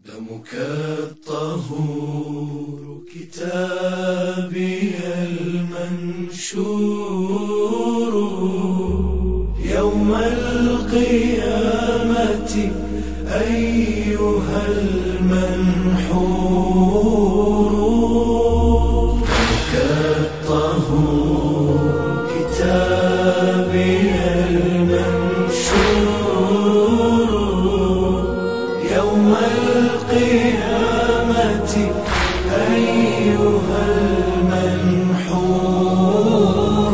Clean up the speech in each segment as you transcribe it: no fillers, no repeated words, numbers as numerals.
دمك الطهور كتابي المنشور يوم القيامة أيها المنحور. دمك الطهور كتابي المنشور يوم القيامة أيها المنحور.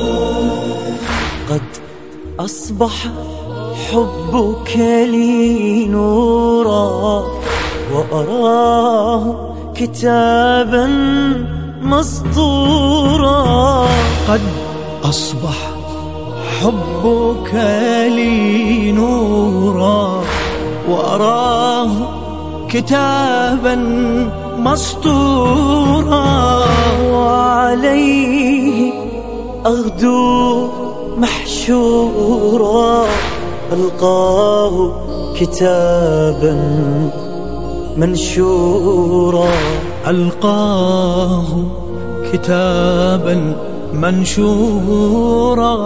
قد أصبح حبك لي نورا وأراه كتابا مسطورا. قد أصبح حبك لي نورا وأراه كتابا مسطورا. وعليه أغدو محشورا ألقاه كتابا منشورا. ألقاه كتابا منشورا.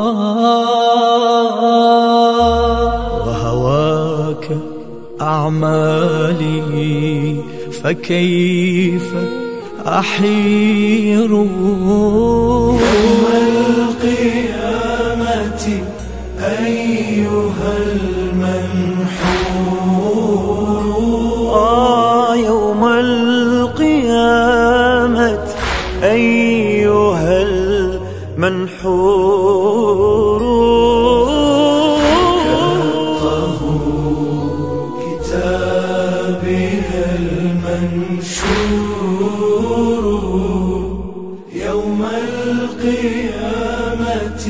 وهواك أعمالي فكيف أحير يوم القيامة أيها المنحور. يوم القيامة أيها المنحور. كتابي المنشور يوم القيامة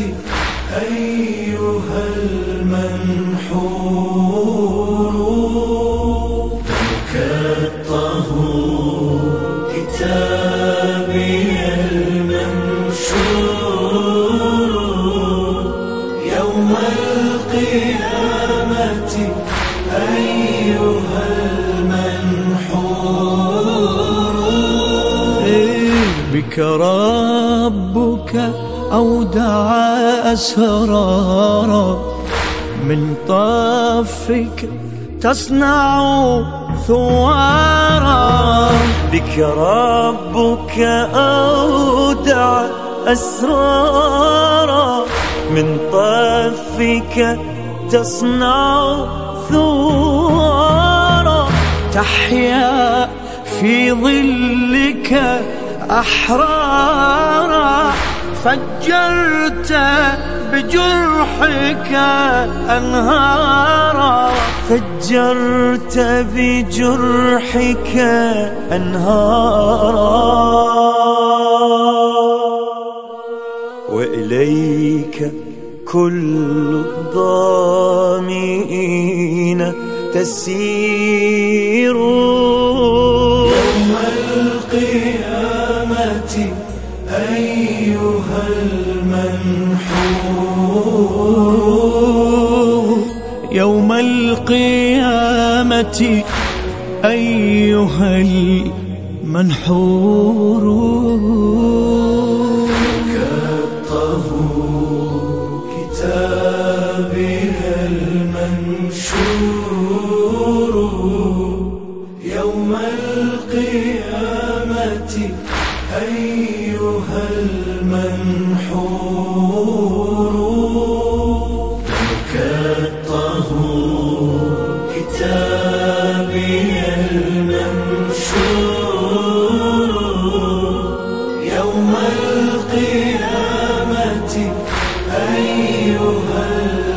أيها المنحور. دمك الطهور كتابي المنشور يوم القيامة أيها المنحور. بك ربك أودع أسرارا من طفك تصنع ثوارا. بك ربك أودع أسرارا من طفك تصنع ثوارا. تحيا في ظلك أحرارا. فجرت بجرحك أنهارا. فجرت بجرحك أنهارا. وإليك كل الضامئين تسير. يوم القيامة أيها المنحور. يوم القيامة أيها المنحور. الطهور كتابي المنشور يوم القيامة أيها المنحور. دمك الطهور كتابي المنشور يوم القيامة أيها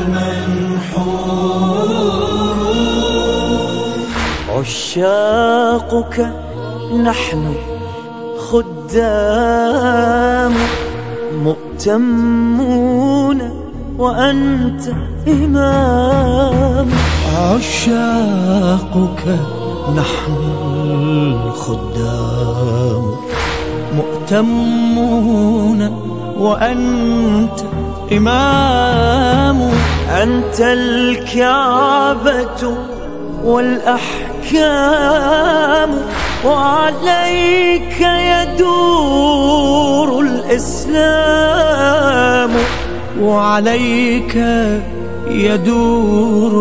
المنحور. عشاقك نحن خدام مؤتمون وأنت إمام. عشاقك نحن الخدام مؤتمون وأنت إمام. أنت الكعبة والأحكام، وعليك يدور الإسلام، وعليك يدور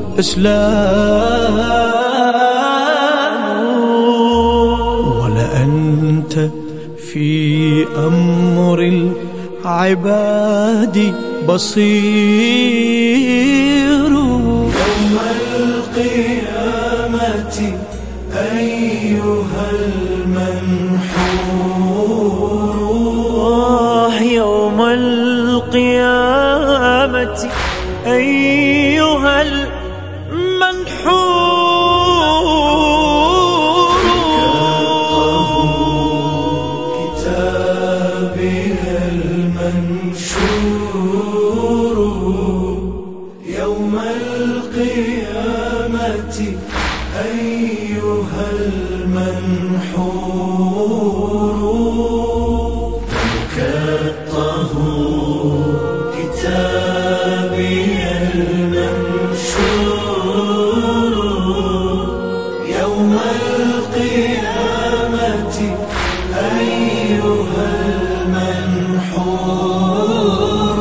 الإسلام. ولأنت في أمر العباد بصير. يوم القيامة أيها المنحور، يوم القيامة أيها المنحور، كتابي المنشور. يوم القيامة أيها المنحور، كالطهور كتابي المنشور. يوم القيامة أيها المنحور،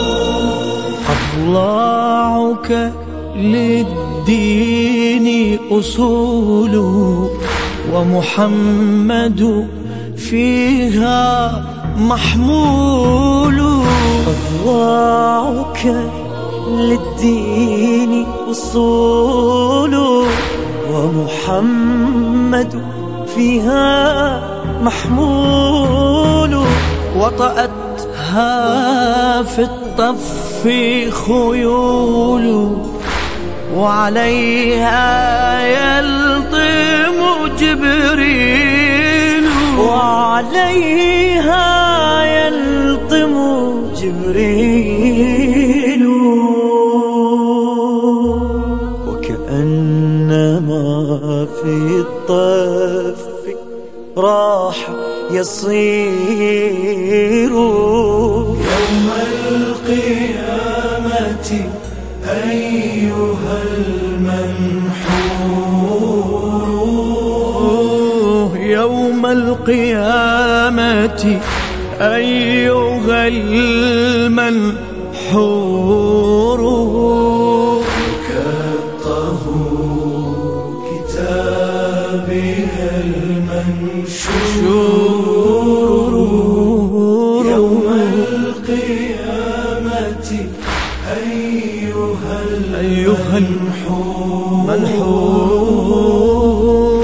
أضلاعك للدين أصول، ومحمد فيها محمول. أضلاعك للدين أصول، ومحمد فيها محمول. وطأتها في الطف خيول، وعليها يلطم جبريل، وعليها يلطم جبريل. وكأنما في الطف راح يصير. يوم القيامة أيها المنحور، يوم القيامة أيها المنحور. كالطهور كتابي المنشور. يوم القيامة أيها المنحور،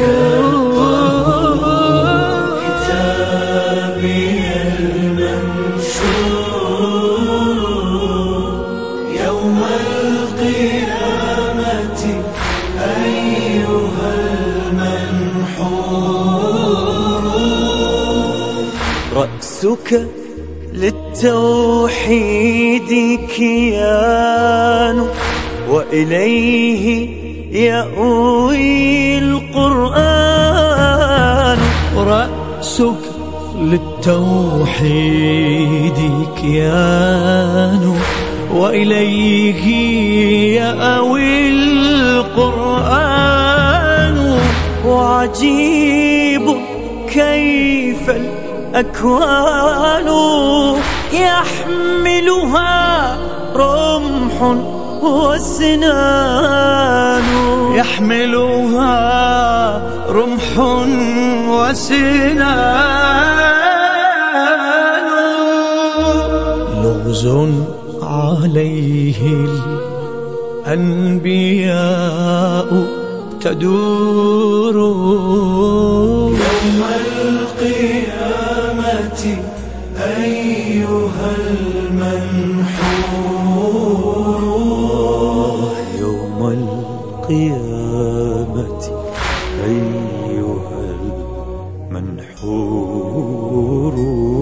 كتابي المنشور. يوم القيامة أيها المنحور، رأسك للتوحيد كيان، وإليه يأوي القرآن. رأسك للتوحيد كيان، وإليه يأوي القرآن. وعجيب كيف الأكوان يحملها رمح وسنان، يحملها رمح وسنان. لغز عليه الأنبياء تدور. يوم القيامة أيها المنحور، يوم القيامة أيها المنحور.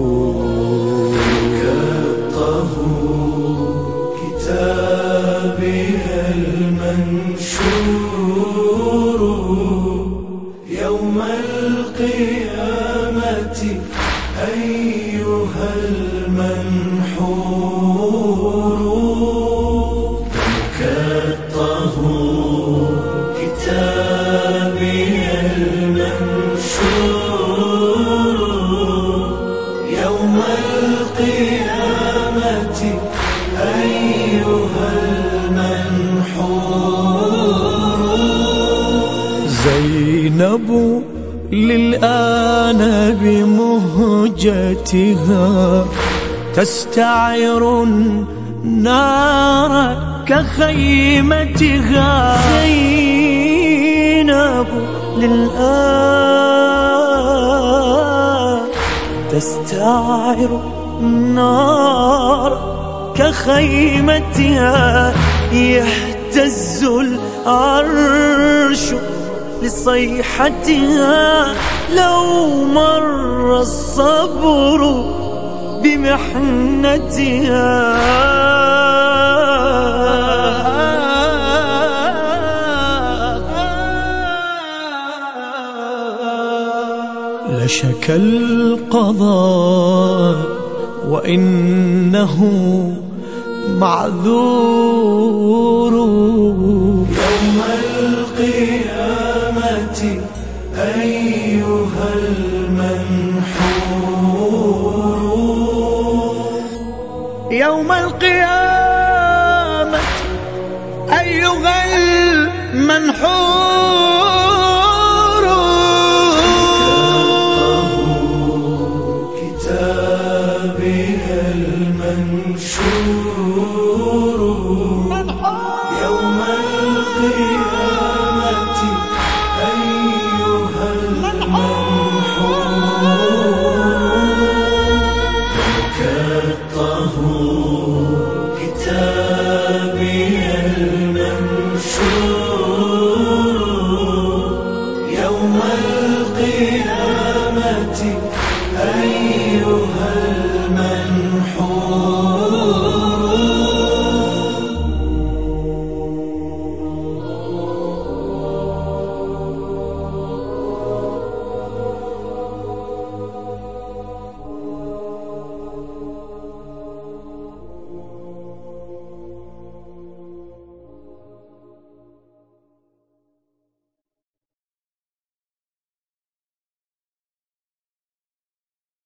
كالطهور كتابي المنشور. يوم القيامة أيها المنحور، كالطهور زينب للآن بمهجتها تستعير النار كخيمتها. زينب للآن تستعير النار كخيمتها. يهتز العرش لصيحتها لو مر الصبر بمحنتها. لشك القضاء وإنه معذور. يوم القيامة أيها المنحور. يوم القيامة أيها المنحور. كتابي المنشور. يوم القيامة أيها المنحور. كالطهور كتابي المنشور. يوم القيامة أيها المنشور.